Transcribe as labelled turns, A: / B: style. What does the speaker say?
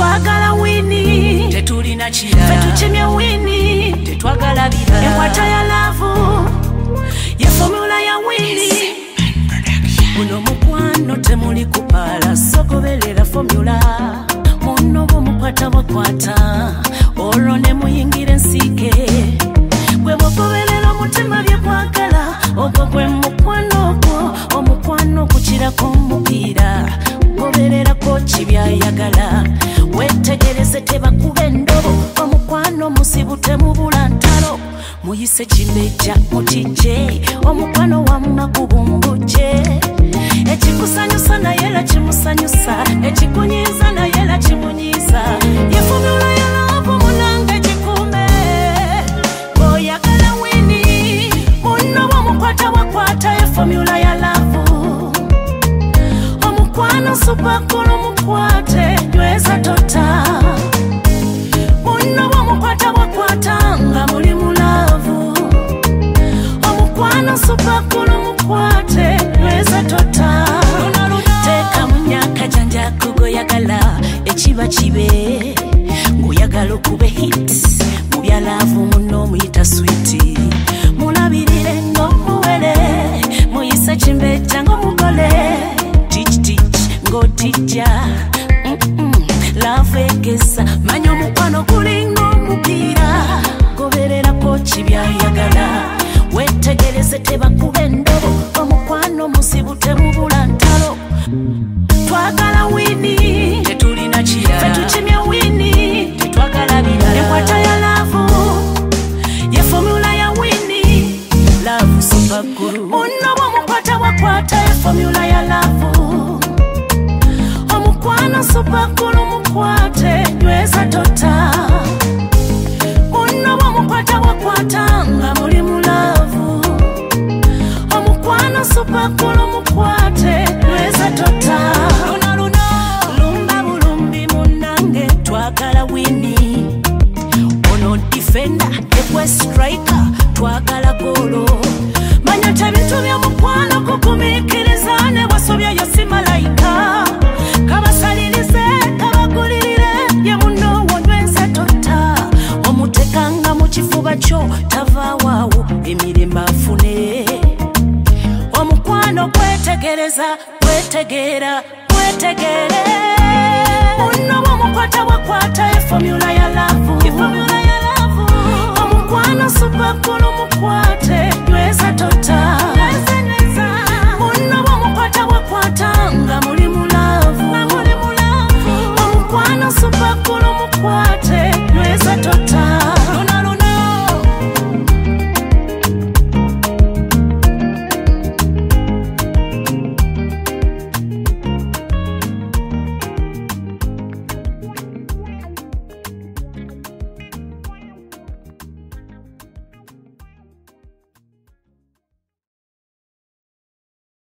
A: twagala wini
B: tetulina kirala
A: fetuchemye wini
B: tetwagala birala
A: enkwata ya love ye formula ya wini
B: muno mukwano temuli kupala sogoberera formula muno bumukwata bakwata olwo ne muyingira ensike gwe bogoberera omutima bye kwagala ogwo gwe mukwano ogwo omukwano kukirako omupiira gobererako kibyayagala wetegereze tebakuba endobo omukwano musibu temubula ntalo muyise kimbejja mutije omukwano wamma kubumbuje ekikusanyusa naye la kimusanyusa ekikunyiza naye la kimunyiza ye formula ya love munange gikume oyagala wini muno bomukwata wakwata ye formula ya love omukwano supakulu mukwate nyweza tota muno bomukwata wakwata nga muli mulavu omukwano supakulu mukwate nyweza tota teka munyaka janja kugoyagala ekiba kibe ngoyagala okube hit mubyalavu muno muyita switi mulabirire ng'omuwere muyise kimbejja ng'omugole tich ng'otijja love egesa manya omukwano gulinga omupiira gobererako kibyayagala wetegereze tebakuba endobo omukwano musibu temubula ntalo twagala wini tetulina kirala fetuchemye wini tetwagala birala enkwata ya love ye formula ya wini love supakulu muno bomukwata wakwata ye formula ya love omukwano supakulu mukwate nyweza tota muno bomukwata wakwata nga muli mulavu omukwano supakulu